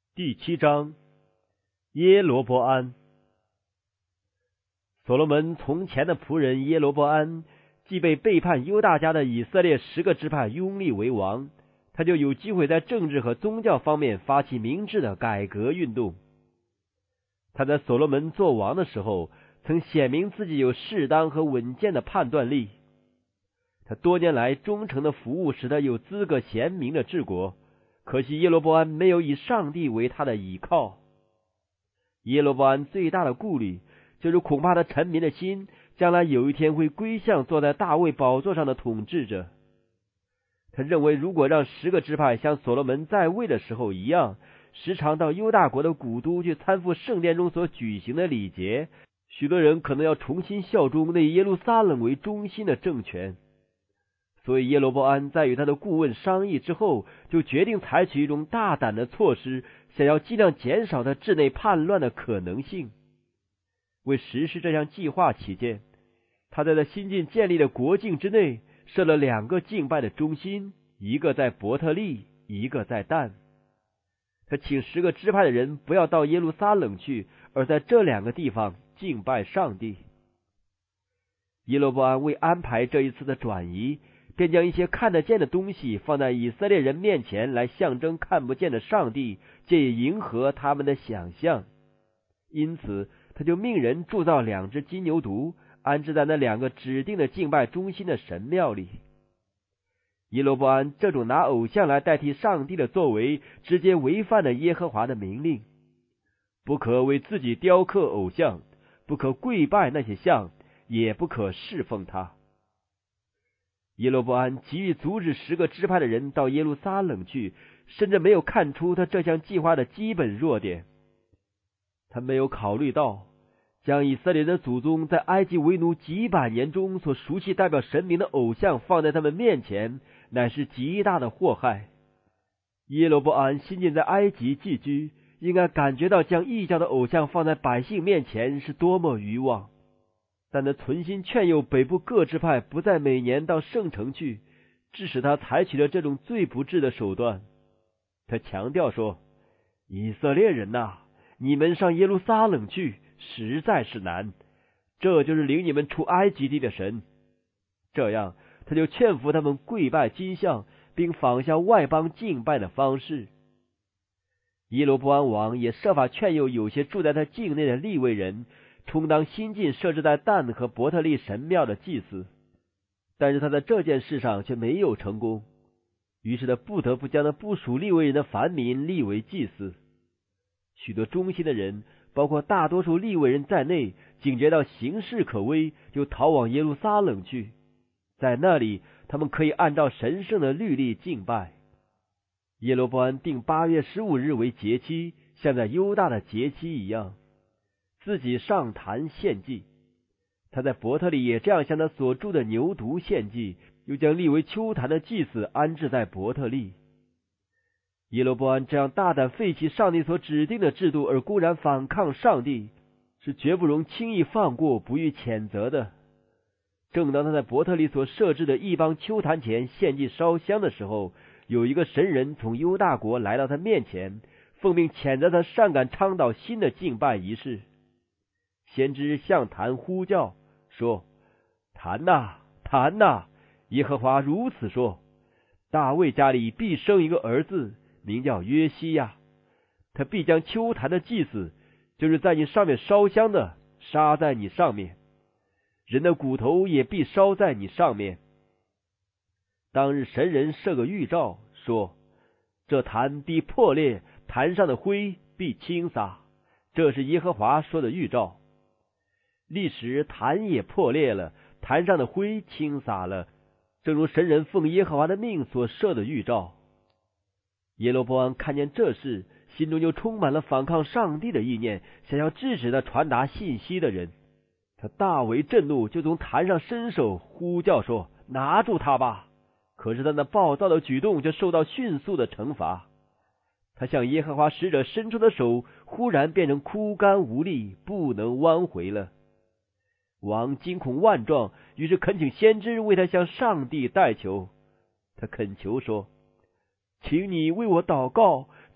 第7章耶罗波安。所罗门从前的仆人耶罗波安，既被背叛犹大家的以色列10个支派拥立为王，他就有机会在政治和宗教方面发起明智的改革运动。他在所罗门做王的时候，曾显明自己有适当和稳健的判断力。他多年来忠诚的服务使他有资格贤明的治国。可惜耶罗波安没有以上帝为他的倚靠。耶罗波安最大的顾虑就是恐怕他臣民的心将来有一天会归向坐在大卫宝座上的统治者。他认为如果让10个支派像所罗门在位的时候一样，时常到犹大国的古都去参赴圣殿中所举行的礼节，许多人可能要重新效忠那以耶路撒冷为中心的政权。所以耶罗波安在与他的顾问商议之后，就决定采取一种大胆的措施，想要尽量减少他治内叛乱的可能性。为实施这项计划起见，他在新近建立的国境之内设了2个敬拜的中心，一个在伯特利，一个在但。他请10个支派的人不要到耶路撒冷去，而在这2个地方敬拜上帝。耶罗波安为安排这一次的转移，便将一些看得见的东西放在以色列人面前，来象征看不见的上帝，借以迎合他们的想象。因此他就命人铸造2只金牛犊，安置在那2个指定的敬拜中心的神庙里。耶罗波安这种拿偶像来代替上帝的作为，直接违反了耶和华的命令：不可为自己雕刻偶像，不可跪拜那些像，也不可侍奉他。耶罗波安急于阻止10个支派的人到耶路撒冷去，甚至没有看出他这项计划的基本弱点。他没有考虑到将以色列的祖宗在埃及为奴几百年中所熟悉代表神明的偶像放在他们面前，乃是极大的祸害。耶罗波安新近在埃及寄居，应该感觉到将异教的偶像放在百姓面前是多么愚妄。但他存心劝诱北部各支派不再每年到圣城去，致使他采取了这种最不智的手段。他强调说：以色列人呐，你们上耶路撒冷去实在是难，这就是领你们出埃及地的神。这样他就劝服他们跪拜金像，并仿效外邦敬拜的方式。耶罗波安王也设法劝诱有些住在他境内的利未人充当新近设置在但和伯特利神庙的祭司，但是他在这件事上却没有成功。于是他不得不将那不属利未人的凡民立为祭司。许多忠心的人，包括大多数利未人在内，警觉到形势可危，就逃往耶路撒冷去。在那里他们可以按照神圣的律例敬拜。耶罗波安定8月15日为节期，像在犹大的节期一样，自己上坛献祭。他在伯特利也这样向他所铸的牛犊献祭，又将立为丘坛的祭司安置在伯特利。耶罗波安这样大胆废弃上帝所指定的制度而公然反抗上帝，是绝不容轻易放过，不予谴责的。正当他在伯特利所设置的异邦丘坛前献祭烧香的时候，有一个神人从犹大国来到他面前，奉命谴责他擅敢倡导新的敬拜仪式。先知向坛呼叫说：坛哪，坛哪，耶和华如此说，大卫家里必生一个儿子，名叫约西亚，他必将丘坛的祭司，就是在你上面烧香的，杀在你上面，人的骨头也必烧在你上面。当日神人设个预兆说：这坛必破裂，坛上的灰必倾洒，这是耶和华说的预兆。历时坛也破裂了，坛上的灰倾洒了，正如神人奉耶和华的命所设的预兆。耶罗波安看见这事，心中就充满了反抗上帝的意念，想要制止他传达信息的人。他大为震怒，就从坛上伸手呼叫说：拿住他吧！可是他那暴躁的举动就受到迅速的惩罚。他向耶和华使者伸出的手忽然变成枯干无力，不能弯回了。王惊恐万状，于是恳请先知为他向上帝代求。他恳求说：请你为我祷告，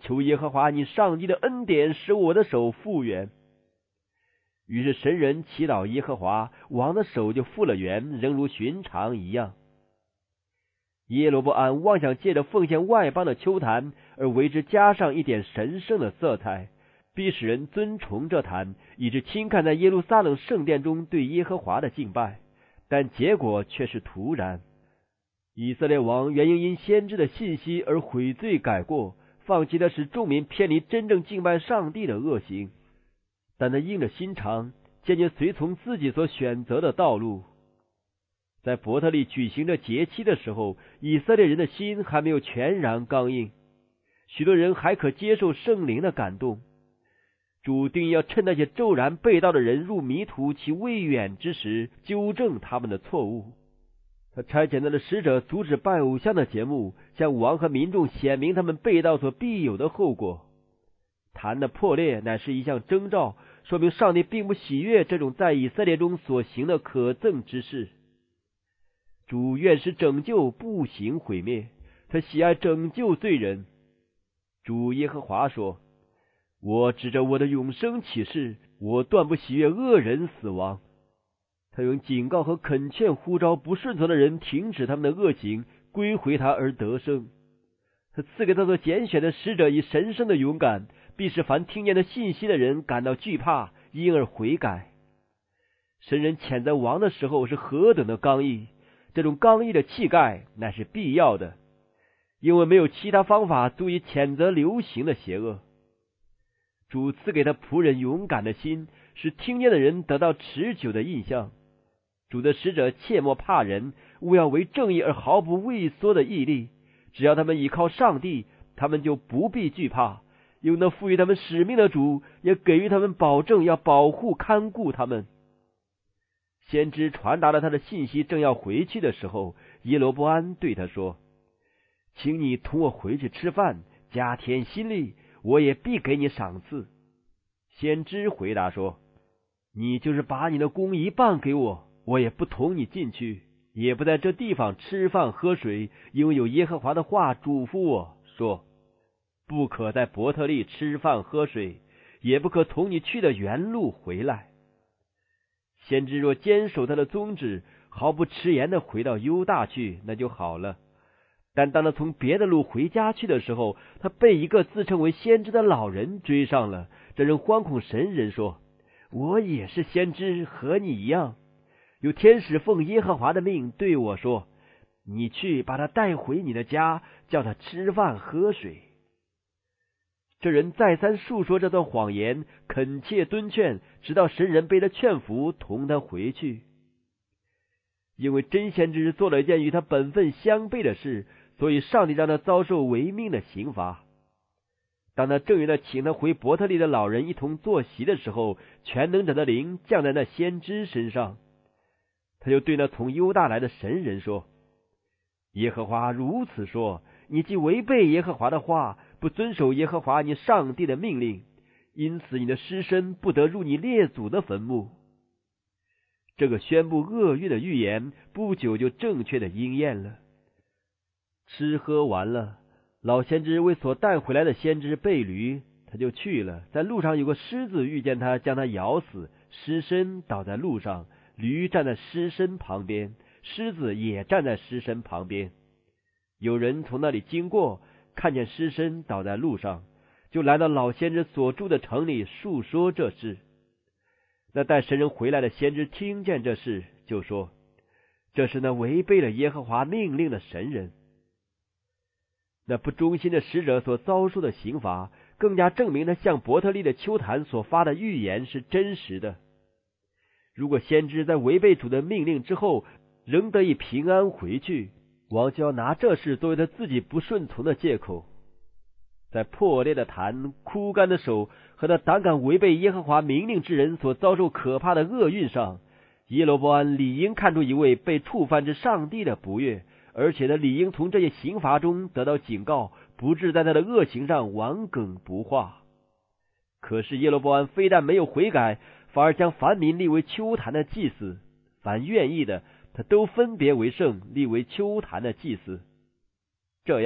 求耶和华你上帝的恩典使我的手复原。于是神人祈祷耶和华，王的手就复了原，仍如寻常一样。耶罗波安妄想借着奉献外邦的丘坛而为之加上一点神圣的色彩，必使人尊崇这坛，以致轻看在耶路撒冷圣殿中对耶和华的敬拜，但结果却是徒然。以色列王原应因先知的信息而悔罪改过，放弃的使众民偏离真正敬拜上帝的恶行，但他硬着心肠，坚决随从自己所选择的道路。在伯特利举行着节期的时候，以色列人的心还没有全然刚硬，许多人还可接受圣灵的感动。主定要趁那些骤然背道的人入迷途其未远之时，纠正他们的错误。他差遣他的使者阻止拜偶像的节目，向王和民众显明他们背道所必有的后果。坛的破裂乃是一项征兆，说明上帝并不喜悦这种在以色列中所行的可憎之事。主愿使拯救，不行毁灭，他喜爱拯救罪人。主耶和华说，我指着我的永生起誓，我断不喜悦恶人死亡。他用警告和恳劝呼召不顺从的人停止他们的恶行，归回他而得生。他赐给他所拣选的使者以神圣的勇敢，必使凡听见的信息的人感到惧怕，因而悔改。神人谴责王的时候是何等的刚毅，这种刚毅的气概乃是必要的，因为没有其他方法足以谴责流行的邪恶。主赐给他仆人勇敢的心，使听见的人得到持久的印象。主的使者切莫怕人，务要为正义而毫不畏缩的毅力。只要他们倚靠上帝，他们就不必惧怕，因为那赋予他们使命的主也给予他们保证，要保护看顾他们。先知传达了他的信息，正要回去的时候，耶罗波安对他说，请你同我回去吃饭，加添心力，我也必给你赏赐。先知回答说，你就是把你的宫一半给我，我也不同你进去，也不在这地方吃饭喝水，因为有耶和华的话嘱咐我说，不可在伯特利吃饭喝水，也不可从你去的原路回来。先知若坚守他的宗旨，毫不迟延的回到犹大去，那就好了。但当他从别的路回家去的时候，他被一个自称为先知的老人追上了。这人惶恐神人说，我也是先知，和你一样。有天使奉耶和华的命对我说，你去把他带回你的家，叫他吃饭喝水。这人再三述说这段谎言，恳切敦劝，直到神人被他劝服，同他回去。因为真先知做了一件与他本分相悖的事，所以上帝让他遭受违命的刑罚。当他正与那请他回伯特利的老人一同坐席的时候，全能者的灵降在那先知身上。他就对那从犹大来的神人说，耶和华如此说，你既违背耶和华的话，不遵守耶和华你上帝的命令，因此你的尸身不得入你列祖的坟墓。这个宣布厄运的预言不久就正确的应验了。吃喝完了，老先知为所带回来的先知备驴，他就去了。在路上有个狮子遇见他，将他咬死，尸身倒在路上，驴站在尸身旁边，狮子也站在尸身旁边。有人从那里经过，看见尸身倒在路上，就来到老先知所住的城里述说这事。那带神人回来的先知听见这事，就说，这是那违背了耶和华命令的神人。那不忠心的使者所遭受的刑罚，更加证明他向伯特利的丘坛所发的预言是真实的。如果先知在违背主的命令之后仍得以平安回去，王就要拿这事作为他自己不顺从的借口。在破裂的坛、枯干的手和那胆敢违背耶和华命令之人所遭受可怕的厄运上，耶罗波安理应看出一位被触犯之上帝的不悦，而且他理应从这些刑罚中得到警告，不致在他的恶行上顽梗不化。可是耶罗波安非但没有悔改，反而将凡民立为丘坛的祭司，凡愿意的他都分别为圣，立为丘坛的祭司。这样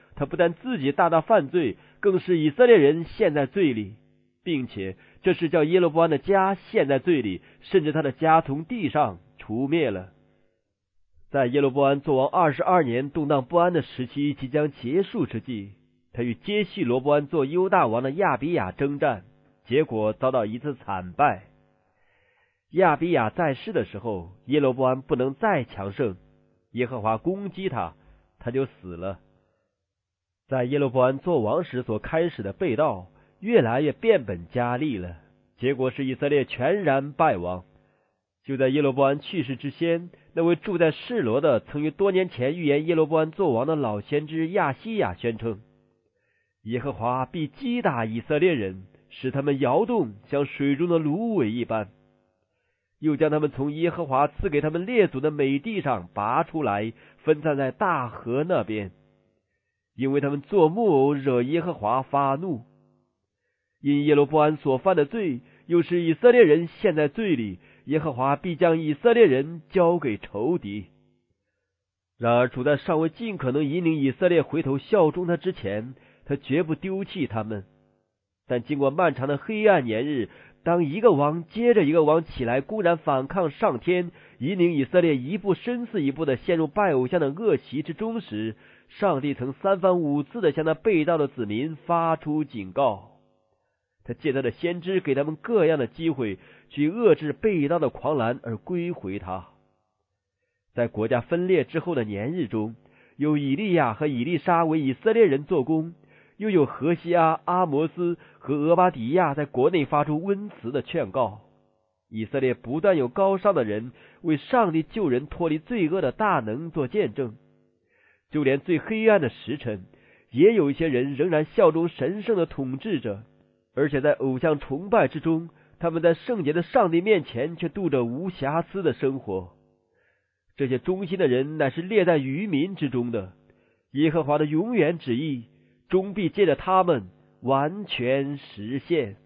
他不但自己大大犯罪，更使以色列人陷在罪里，并且这是叫耶罗波安的家陷在罪里，甚至他的家从地上除灭了。在耶罗波安作王22年动荡不安的时期即将结束之际，他与接续罗波安做犹大王的亚比亚征战，结果遭到一次惨败。亚比亚在世的时候，耶罗波安不能再强盛，耶和华攻击他，他就死了。在耶罗波安做王时所开始的背道越来越变本加厉了，结果是以色列全然败亡。就在耶罗波安去世之先，那位住在示罗的曾于多年前预言耶罗波安做王的老先知亚西亚宣称，耶和华必击打以色列人，使他们摇动，像水中的芦苇一般，又将他们从耶和华赐给他们列祖的美地上拔出来，分散在大河那边，因为他们做木偶惹耶和华发怒。因耶罗波安所犯的罪，又使以色列人陷在罪里，耶和华必将以色列人交给仇敌。然而主在尚未尽可能引领以色列回头效忠他之前，他绝不丢弃他们。但经过漫长的黑暗年日，当一个王接着一个王起来公然反抗上天，引领以色列一步深似一步的陷入拜偶像的恶习之中时，上帝曾3番5次的向他背道的子民发出警告。他借他的先知给他们各样的机会，去遏制背道的狂澜而归回他。在国家分裂之后的年日中，有以利亚和以利沙为以色列人做工，又有何西阿、阿摩斯和俄巴底亚在国内发出温慈的劝告。以色列不断有高尚的人为上帝救人脱离罪恶的大能做见证，就连最黑暗的时辰，也有一些人仍然效忠神圣的统治者，而且在偶像崇拜之中，他们在圣洁的上帝面前却度着无瑕疵的生活。这些忠心的人乃是列在余民之中的，耶和华的永远旨意终必借着他们完全实现。